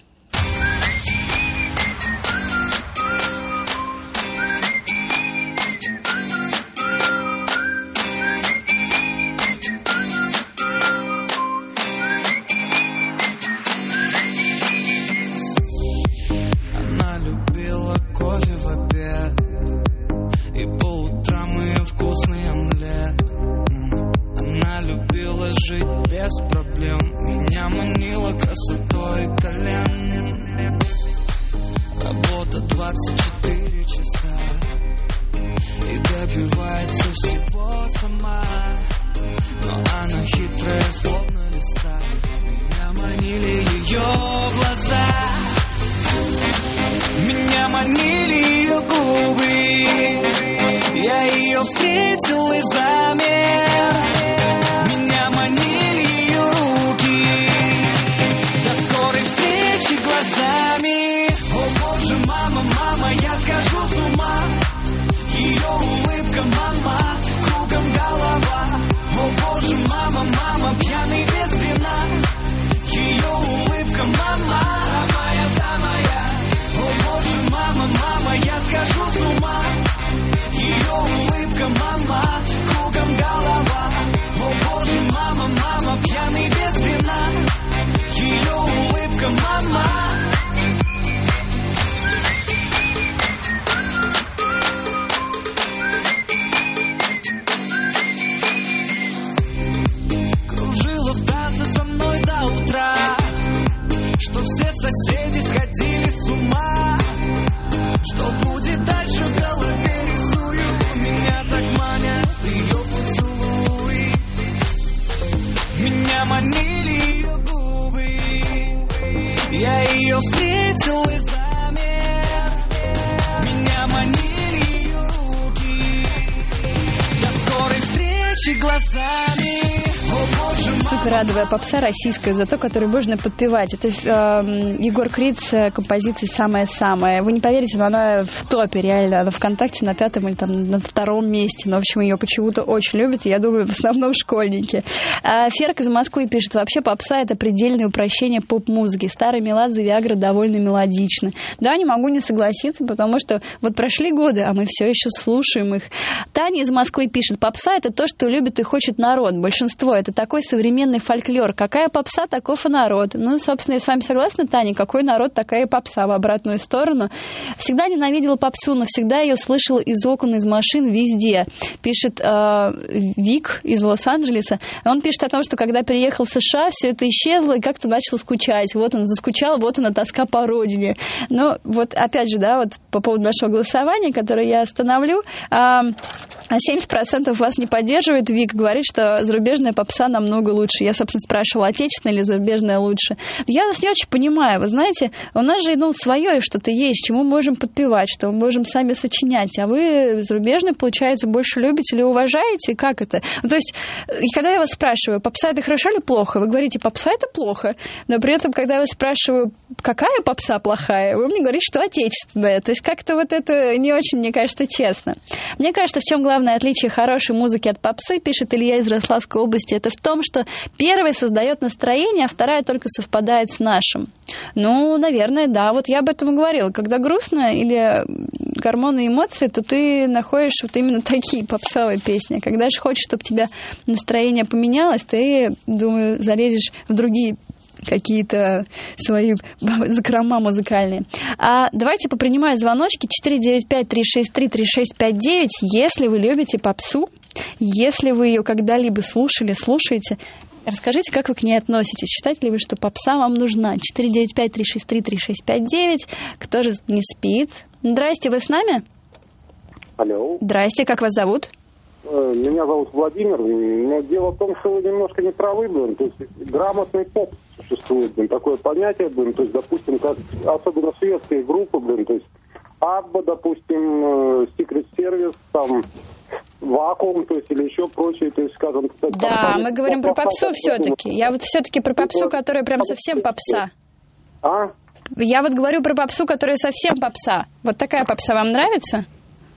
Она любила кофе в обед, и по утрам ее вкусный омлет. Она любила жить без проблем, меня манила красотой колен. Работа 24 часа, и добивается всего сама. Но она хитрая, словно лиса, меня манили ее глаза. Меня манили ее губы, я ее встретил и замер. Меня манили ее руки, до скорой встречи глазами. О, Меня манили ее губы, я ее встретил глазами. Меня манили ее руки, до скорой встречи глазами. Суперадовая попса российская, зато которой можно подпевать. Это Егор Крид с композицией «Самая-самая». Вы не поверите, но она в топе, реально. Она ВКонтакте на 5-м или там на 2-м месте. Но, в общем, ее почему-то очень любят. Я думаю, в основном школьники. Ферк из Москвы пишет: вообще попса — это предельное упрощение поп-музыки. Старый Меладзе, Виагра довольно мелодичны. Да, не могу не согласиться, потому что вот прошли годы, а мы все еще слушаем их. Таня из Москвы пишет: попса — это то, что любит и хочет народ. Большинство — это такой современный фольклор. Какая попса, таков и народ. Ну, собственно, я с вами согласна, Таня. Какой народ, такая и попса. В обратную сторону. Всегда ненавидела попсу, но всегда ее слышала из окон, из машин, везде. Пишет Вик из Лос-Анджелеса. Он пишет о том, что когда переехал в США, все это исчезло и как-то начал скучать. Вот он заскучал, вот она тоска по родине. Но вот опять же, да, вот по поводу нашего голосования, которое я остановлю, 70% вас не поддерживает. Вик говорит, что зарубежная попса намного лучше. Я, собственно, спрашивала, отечественная или зарубежная лучше. Я вас не очень понимаю. Вы знаете, у нас же свое что-то есть, чему можем подпевать, что мы можем сами сочинять. А вы зарубежную, получается, больше любите или уважаете? Как это? Ну, то есть, и когда я вас спрашиваю, попса — это хорошо или плохо? Вы говорите, попса — это плохо. Но при этом, когда я вас спрашиваю, какая попса плохая, вы мне говорите, что отечественная. То есть, как-то вот это не очень, мне кажется, честно. Мне кажется, в чем главное отличие хорошей музыки от попсы, пишет Илья из Ярославской области, это в том, что первая создает настроение, а вторая только совпадает с нашим. Ну, наверное, да. Вот я об этом и говорила. Когда грустно или гормоны эмоций, то ты находишь вот именно такие попсовые песни. Когда же хочешь, чтобы у тебя настроение поменялось, ты, думаю, залезешь в другие какие-то свои закрома музыкальные. А давайте попринимаю звоночки 495-363-3659. Если вы любите попсу, если вы ее когда-либо слушали, слушаете, расскажите, как вы к ней относитесь. Считаете ли вы, что попса вам нужна? 495-363-3659. Кто же не спит? Здрасте, вы с нами? Алло. Здрасте, как вас зовут? Меня зовут Владимир, но дело в том, что вы немножко не правы, блин. То есть грамотный поп существует, блин, такое понятие, блин, то есть, допустим, как особенно светские группы, блин, то есть Абба, допустим, Secret Service, там, Вакуум, то есть, или еще прочее, то есть, скажем... Да, мы говорим про попсу все-таки. Я вот все-таки про попсу, которая прям совсем попса. А? Я вот говорю про попсу, которая совсем попса. Вот такая попса вам нравится?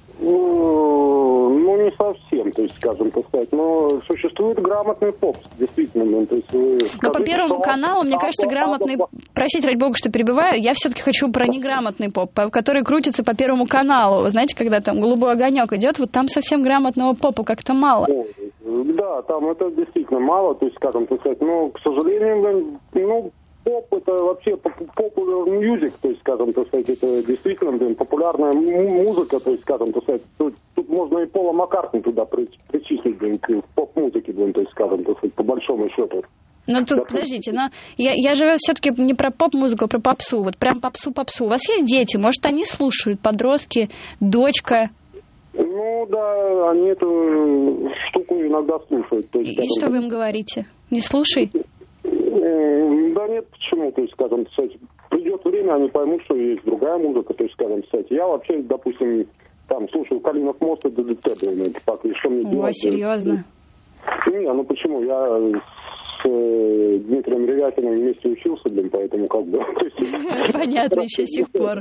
Ну, не совсем, то есть, скажем, так сказать, но существует грамотный поп, действительно. То есть, но по Первому каналу, мне кажется, грамотный... Простите, ради бога, что перебиваю, я все-таки хочу про неграмотный поп, который крутится по Первому каналу. Вы знаете, когда там «Голубой огонек» идет, вот там совсем грамотного попа как-то мало. Да, там это действительно мало, то есть, скажем, так сказать, но, к сожалению, ну, поп — это вообще popular music, то есть, скажем, так сказать, это действительно, блин, популярная музыка, то есть, скажем, так сказать, тут можно и Пола Маккартни туда причислить, блин, к поп-музыке, блин, то есть, скажем, так сказать, по большому счету. Ну, тут, подождите, но я же все-таки не про поп-музыку, а про попсу, вот прям попсу-попсу. У вас есть дети, может, они слушают, подростки, дочка? Ну, да, они эту штуку иногда слушают. То есть, и что вы им говорите? Не слушай? Да нет, почему, то есть, скажем, кстати, придет время, они поймут, что есть другая музыка, то есть, скажем, кстати, я вообще, допустим, там, слушаю Калинов мост и ДДТ, так, и что мне делать? О, серьезно? Не, ну почему, я с Дмитрием Ревякиным вместе учился, блин, поэтому как бы... Понятно, еще с тех пор.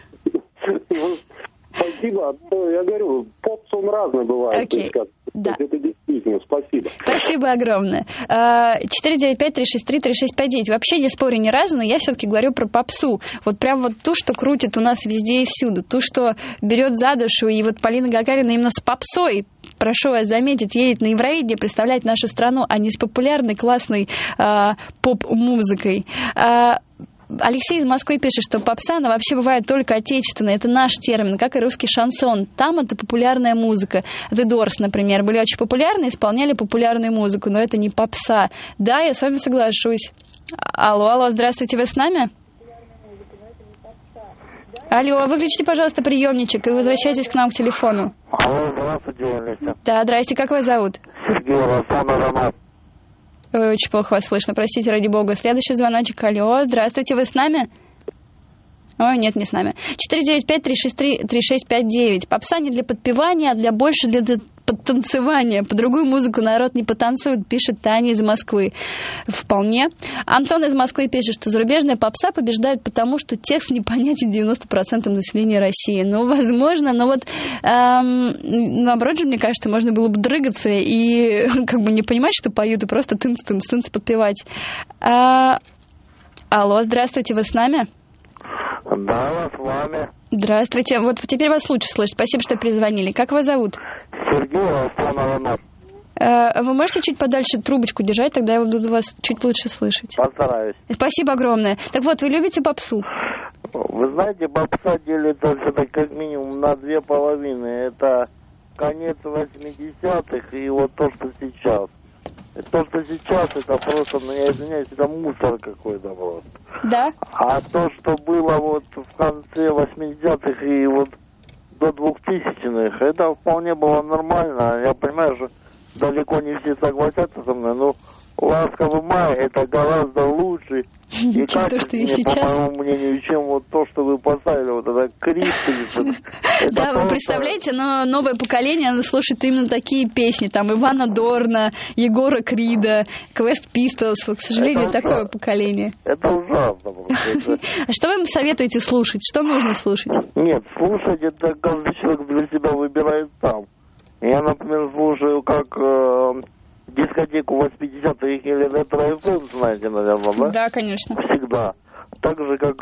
Спасибо. Я говорю, поп, он разный бывает. Окей. Да. Это действительно, спасибо. Спасибо огромное. 495-363-3659. Вообще не спорю ни разу, но я все-таки говорю про попсу. Вот прям вот ту, что крутит у нас везде и всюду. Ту, что берет за душу. И вот Полина Гагарина именно с попсой, прошу вас заметить, едет на Евровидение представлять нашу страну, а не с популярной, классной поп-музыкой. Алексей из Москвы пишет, что попса, она вообще бывает только отечественная. Это наш термин, как и русский шансон. Там это популярная музыка. The Doors, например, были очень популярны, исполняли популярную музыку, но это не попса. Да, я с вами соглашусь. Алло, здравствуйте, вы с нами? Алло, выключите, пожалуйста, приемничек и возвращайтесь к нам к телефону. Алло, здравствуйте, Олеся. Да, здрасте, как вас зовут? Сергей, Ростов-на-Дону. Ой, очень плохо вас слышно, простите, ради бога. Следующий звоночек. Алло, здравствуйте, вы с нами? Ой, нет, не с нами. 495-363-3659. Попса не для подпевания, а больше для подтанцевания. По другую музыку народ не потанцует, пишет Таня из Москвы. Вполне. Антон из Москвы пишет, что зарубежная попса побеждает потому, что текст непонятен 90% населения России. Ну, возможно, но вот наоборот же, мне кажется, можно было бы дрыгаться и как бы не понимать, что поют, и просто тынц-тынц-тынц подпевать. Алло, здравствуйте, вы с нами? Да, с вами. Здравствуйте. Вот теперь вас лучше слышать. Спасибо, что перезвонили. Как вас зовут? Сергей, Ростов-на-Дону. Вы можете чуть подальше трубочку держать, тогда я буду вас чуть лучше слышать. Постараюсь. Спасибо огромное. Так вот, вы любите попсу? Вы знаете, попса делится все-таки как минимум на две половины. Это конец 80-х и вот то, что сейчас. То, что сейчас, это просто, ну я извиняюсь, это мусор какой-то просто. Да? А то, что было вот в конце 80-х и вот до 2000-х, это вполне было нормально. Я понимаю, что далеко не все согласятся со мной, но «Ласковый май» это гораздо лучше и качественнее, по моему мнению, чем вот то, что вы поставили, вот это крипты. Да, вы представляете, но новое поколение, оно слушает именно такие песни, там Ивана Дорна, Егора Крида, Quest Pistols, вот, к сожалению, такое поколение. Это ужасно просто. А что вы им советуете слушать? Что нужно слушать? Нет, слушать это каждый человек для себя выбирает сам. Я, например, слушаю как дискотеку 80-х или ретро-ФМ, знаете, наверное, да? Да, конечно. Всегда. Так же, как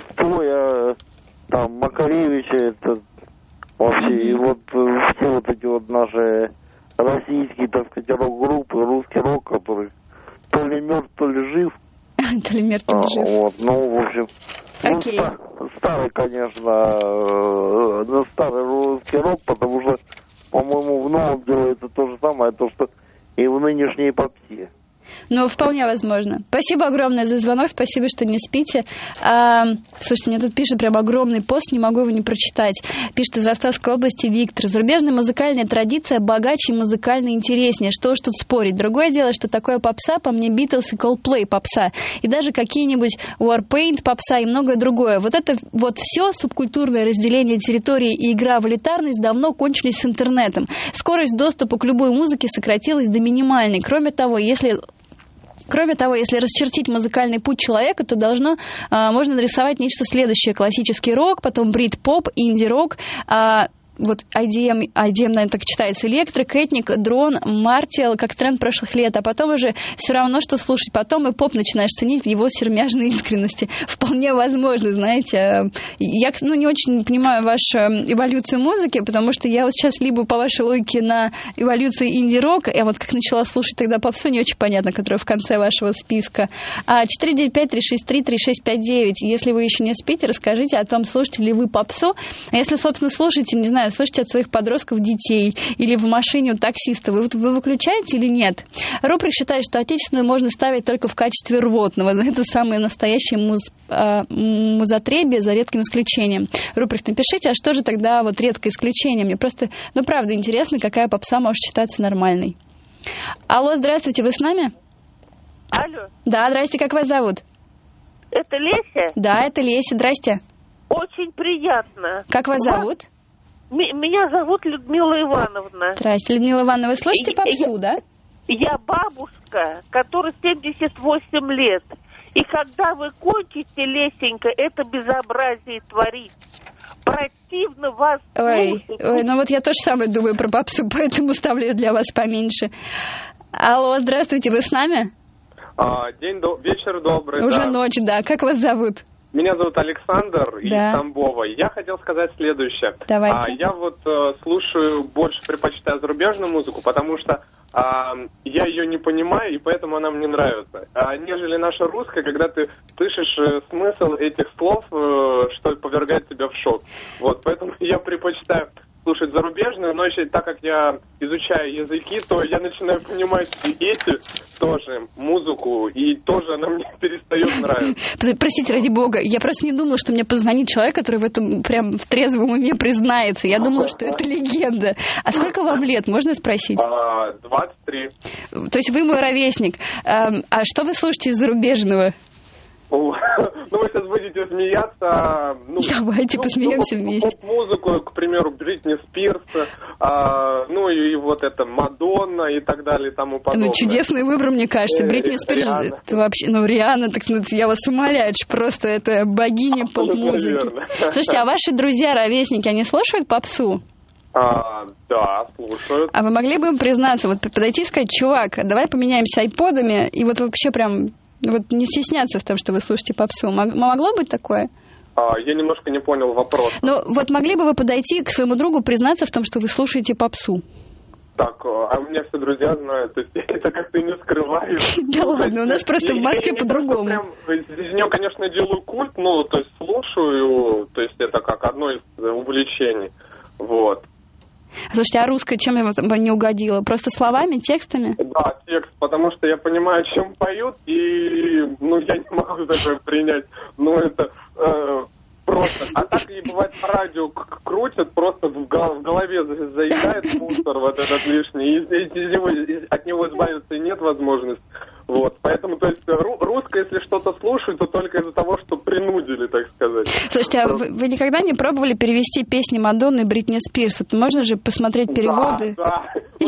Тоя, там, Макаревича, это вообще, и вот все вот эти вот наши российские, так сказать, рок-группы, русский рок, который то ли мертв, то ли жив. То ли мертв, то ли жив. Вот, ну, в общем, окей. Старый, конечно, старый русский рок, потому что, по-моему, в новом делается то же самое, то, что и в нынешней попсе. Ну, вполне возможно. Спасибо огромное за звонок, спасибо, что не спите. Слушайте, мне тут пишет прям огромный пост, не могу его не прочитать. Пишет из Ростовской области Виктор. Зарубежная музыкальная традиция богаче и музыкально интереснее. Что уж тут спорить. Другое дело, что такое попса, по мне, Beatles и Coldplay попса. И даже какие-нибудь Warpaint попса и многое другое. Вот это вот все субкультурное разделение территории и игра в элитарность давно кончились с интернетом. Скорость доступа к любой музыке сократилась до минимальной. Кроме того, если расчертить музыкальный путь человека, то можно нарисовать нечто следующее. Классический рок, потом брит-поп, инди-рок, вот IDM, наверное, так читается, электрик, этник, дрон, мартиал, как тренд прошлых лет, а потом уже все равно, что слушать. Потом и поп начинаешь ценить в его сермяжной искренности. Вполне возможно, знаете. Я, не очень понимаю вашу эволюцию музыки, потому что я вот сейчас либо по вашей логике на эволюции инди-рока, а вот как начала слушать тогда попсу, не очень понятно, которая в конце вашего списка. 495-363-3659. Если вы еще не спите, расскажите о том, слушаете ли вы попсу. А если, собственно, слушаете, не знаю, слышите от своих подростков, детей или в машине у таксиста, вы выключаете или нет? Руприк считает, что отечественную можно ставить только в качестве рвотного. Это самое настоящее музотребие, за редким исключением. Руприк, напишите, а что же тогда вот редкое исключение? Мне просто, правда интересно, какая попса может считаться нормальной. Алло, здравствуйте, вы с нами? Алло. Да, здрасте, как вас зовут? Это Леся? Да, это Леся, здрасте. Очень приятно. Как вас зовут? Меня зовут Людмила Ивановна. Здрасте, Людмила Ивановна. Вы слушаете попсу, да? Я бабушка, которой 78 лет. И когда вы кончите, Лесенька, это безобразие творить. Противно вас слушать. Ой, ну вот я тоже самое думаю про попсу, поэтому ставлю для вас поменьше. Алло, здравствуйте, вы с нами? Вечер добрый. Уже ночь, да. Как вас зовут? Меня зовут Александр из Тамбова. Я хотел сказать следующее. Давайте. Я вот слушаю, больше предпочитаю зарубежную музыку, потому что я ее не понимаю, и поэтому она мне нравится. Нежели наша русская, когда ты слышишь смысл этих слов, что повергает тебя в шок. Вот, поэтому я предпочитаю слушать зарубежную, но еще так как я изучаю языки, то я начинаю понимать и эти тоже музыку, и тоже она мне перестает нравиться. Простите, ради бога, я просто не думала, что мне позвонит человек, который в этом прям в трезвом уме признается. Я думала, что это легенда. А сколько вам лет, можно спросить? 23. То есть вы мой ровесник. А что вы слушаете из зарубежного? Ну, вы сейчас будете смеяться. Давайте посмеемся вместе. Музыку, к примеру, Бритни Спирс, ну и вот это Мадонна и так далее и тому подобное. Ну, чудесный выбор, мне кажется. Бритни Спирс, это вообще, Риhanna, так я вас умоляю, это просто это богиня поп-музыки. Слушайте, а ваши друзья-ровесники, они слушают попсу? Да, слушают. А вы могли бы им признаться, вот подойти и сказать: чувак, давай поменяемся айподами, и вот вообще прям вот не стесняться в том, что вы слушаете попсу. Могло быть такое? Я немножко не понял вопрос. Ну, вот могли бы вы подойти к своему другу, признаться в том, что вы слушаете попсу? Так, а у меня все друзья знают, то есть это как-то не скрываю. Да ладно, у нас просто в Москве по-другому. Из нее, конечно, делаю культ, ну, то есть слушаю, то есть это как одно из увлечений, вот. Слушайте, а русское чем я вам не угодила? Просто словами, текстами? Да, текст, потому что я понимаю, о чем поют, и, я не могу такое принять. Это просто. А так и бывает, по радио крутят, просто в голове заедает мусор вот этот лишний, и от него избавиться нет возможности. Вот, поэтому, то есть, русское, если что-то слушают, то только из-за того, что принудили, так сказать. Слушайте, а вы никогда не пробовали перевести песни Мадонны и Бритни Спирс? Вот можно же посмотреть переводы? Да. Вот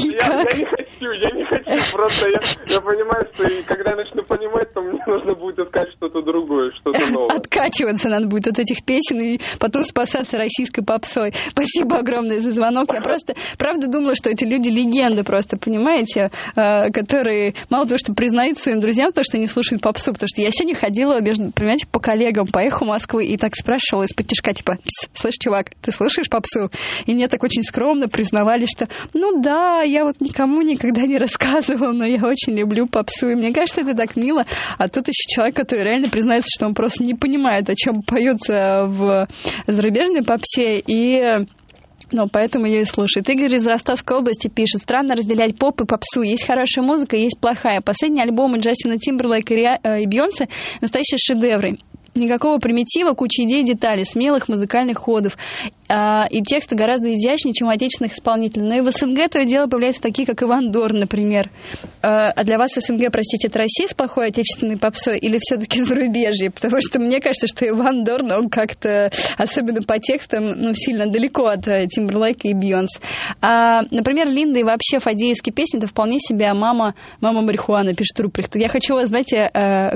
я не хочу, просто я понимаю, что когда я начну понимать, то мне нужно будет искать что-то другое, что-то новое. Откачиваться надо будет от этих песен и потом спасаться российской попсой. Спасибо огромное за звонок. Я просто, правда, думала, что эти люди легенды просто, понимаете, которые мало того, что признают своим друзьям то, что не слушают попсу, потому что я сегодня ходила, понимаете, по коллегам, по эху Москвы, и так спрашивала из-под тишка, типа: слышь, чувак, ты слушаешь попсу? И мне так очень скромно признавали, что да, я вот никому никогда не рассказывала, но я очень люблю попсу, и мне кажется, это так мило. А тут еще человек, который реально признается, что он просто не понимает, о чем поется в зарубежной попсе, и поэтому ее и слушает. Игорь из Ростовской области пишет: странно разделять поп и попсу. Есть хорошая музыка, есть плохая. Последние альбомы Джастина Тимберлейка и Бейонсе — настоящие шедевры. Никакого примитива, куча идей и деталей, смелых музыкальных ходов. И тексты гораздо изящнее, чем у отечественных исполнителей. Но и в СНГ то и дело появляются такие, как Иван Дорн, например. А для вас СНГ, простите, это Россия с плохой отечественной попсой или все-таки зарубежье? Потому что мне кажется, что Иван Дорн, он как-то, особенно по текстам, сильно далеко от Тимберлейка и Бейонсе. Например, Линда и вообще фадеевские песни — это вполне себе мама марихуана, пишет Руприхт. Я хочу вас, знаете,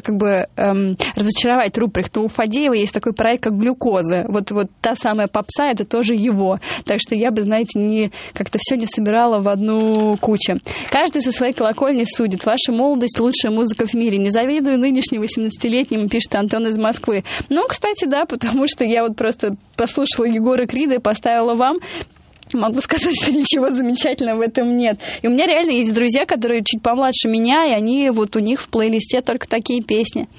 разочаровать, Руприхт. У Фадеева есть такой проект, как «Глюкоза». Вот та самая попса — это тоже его. Так что я бы, знаете, как-то все не собирала в одну кучу. Каждый со своей колокольни судит. Ваша молодость — лучшая музыка в мире. Не завидую нынешним 18-летним, пишет Антон из Москвы. Кстати, да, потому что я вот просто послушала Егора Крида и поставила вам. Могу сказать, что ничего замечательного в этом нет. И у меня реально есть друзья, которые чуть помладше меня, и они вот у них в плейлисте только такие песни.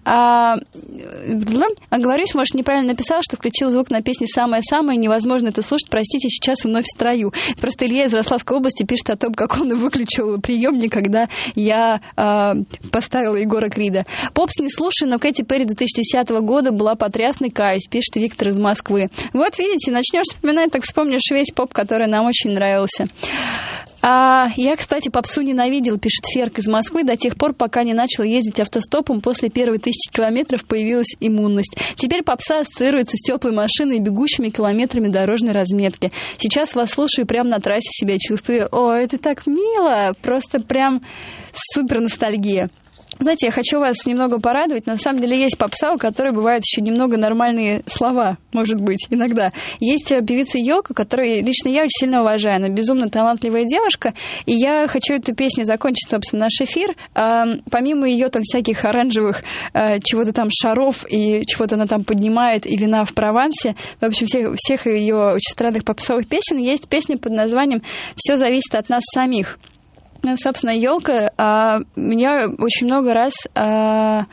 Оговорюсь, может, неправильно написала, что включил звук на песне «Самое-самое», невозможно это слушать, простите, сейчас вновь в строю. Просто Илья из Рославской области пишет о том, как он выключил приемник, когда я поставила Егора Крида. Попс не слушаю, но Кэти Перри 2010 года была потрясной, каюсь, пишет Виктор из Москвы. Вот видите, начнешь вспоминать, так вспомнишь весь поп, который нам очень нравился. Я, кстати, попсу ненавидел, пишет Ферк из Москвы, до тех пор, пока не начал ездить автостопом. После первой 1000 километров появилась иммунность. Теперь попса ассоциируется с теплой машиной и бегущими километрами дорожной разметки. Сейчас вас слушаю, прямо на трассе себя чувствую. О, это так мило! Просто прям супер ностальгия. Знаете, я хочу вас немного порадовать. На самом деле есть попса, у которой бывают еще немного нормальные слова, может быть, иногда. Есть певица Ёлка, которую лично я очень сильно уважаю. Она безумно талантливая девушка, и я хочу эту песню закончить, собственно, наш эфир. Помимо ее там всяких оранжевых чего-то там шаров и чего-то она там поднимает, и вина в Провансе, в общем, всех ее очень странных попсовых песен, есть песня под названием «Все зависит от нас самих». Собственно, Ёлка меня очень много раз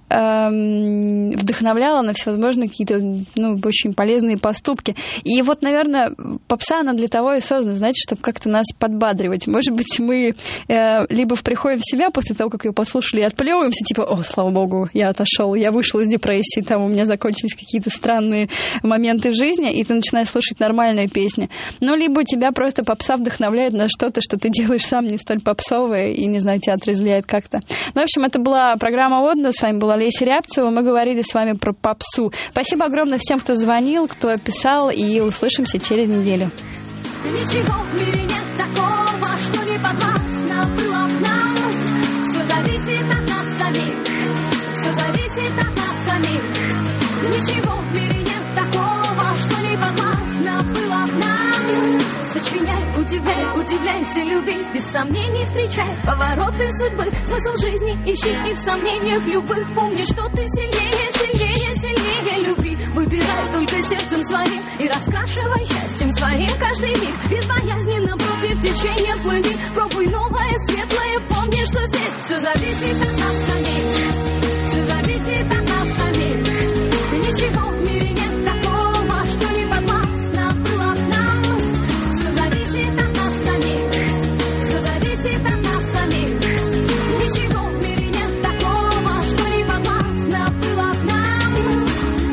вдохновляла на всевозможные какие-то, очень полезные поступки. И вот, наверное, попса, она для того и создана, знаете, чтобы как-то нас подбадривать. Может быть, мы либо приходим в себя после того, как ее послушали, и отплевываемся, типа, о, слава богу, я отошел, я вышел из депрессии, там у меня закончились какие-то странные моменты в жизни, и ты начинаешь слушать нормальные песни. Либо тебя просто попса вдохновляет на что-то, что ты делаешь сам не столь попсовое, и, не знаю, тебя отрезвляет как-то. В общем, это была программа «Одна», с вами была Леся Рябцева, мы говорили с вами про попсу. Спасибо огромное всем, кто звонил, кто писал, и услышимся через неделю. Ничего в мире нет такого, что не подвластно было к нам. Все зависит от нас самих, все зависит от нас самих. Ничего в мире нет такого, что не подвластно было к нам. Сочиняй, удивляйся, люби, без сомнений встречай повороты судьбы, смысл жизни ищи, и в сомнениях любых помни, что ты сильнее, сильнее, сильнее. Люби, выбирай только сердцем своим и раскрашивай счастьем своим каждый миг. Безбоязненно против течения плыви, пробуй новое, светлое, помни, что здесь все зависит от нас самих, все зависит от нас самих. Ничего в мире нет такого, что не подвластно было к нам. Все зависит от нас самих, все зависит от нас самих. Ничего в мире нет такого, что не подвластно было к нам.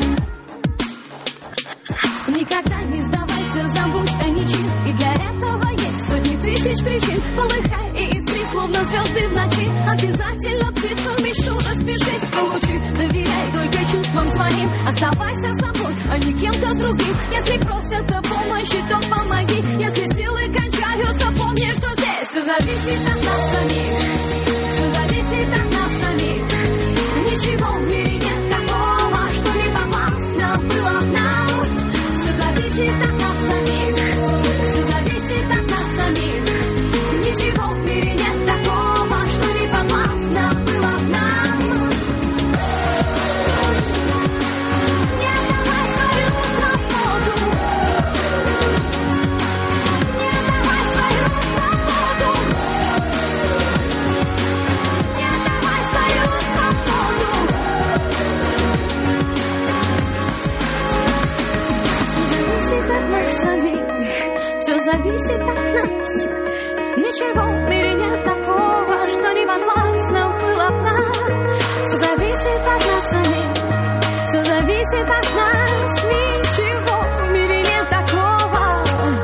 Никогда не сдавайся, забудь о ничем, и для этого есть сотни тысяч причин. Полыхай и искри, словно звезды в ночи. Обязательно птицу мечту распишись, получи. Доверяй только чувствам своим, оставайся собой, а не кем-то другим. Если просят о помощи, то помоги. Если силы кончаются, помни, что здесь все зависит от нас самих, все зависит от нас самих. Ничего в мире нет такого, что не подвластно было к нам. Все зависит от нас самих, все зависит от нас самих. Ничего в мире нет такого, что не подвластно было к нам. Не отдавай свою свободу, не отдавай свою свободу, не отдавай свою свободу. Все зависит от нас самих, все зависит от нас. Ничего в мире нет такого, что не подвластно было к нам. Все зависит от нас самих, все зависит от нас. Ничего в мире нет такого.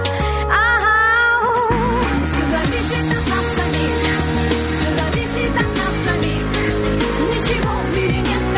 Все зависит от нас самих, все зависит от нас самих. Ничего в мире нет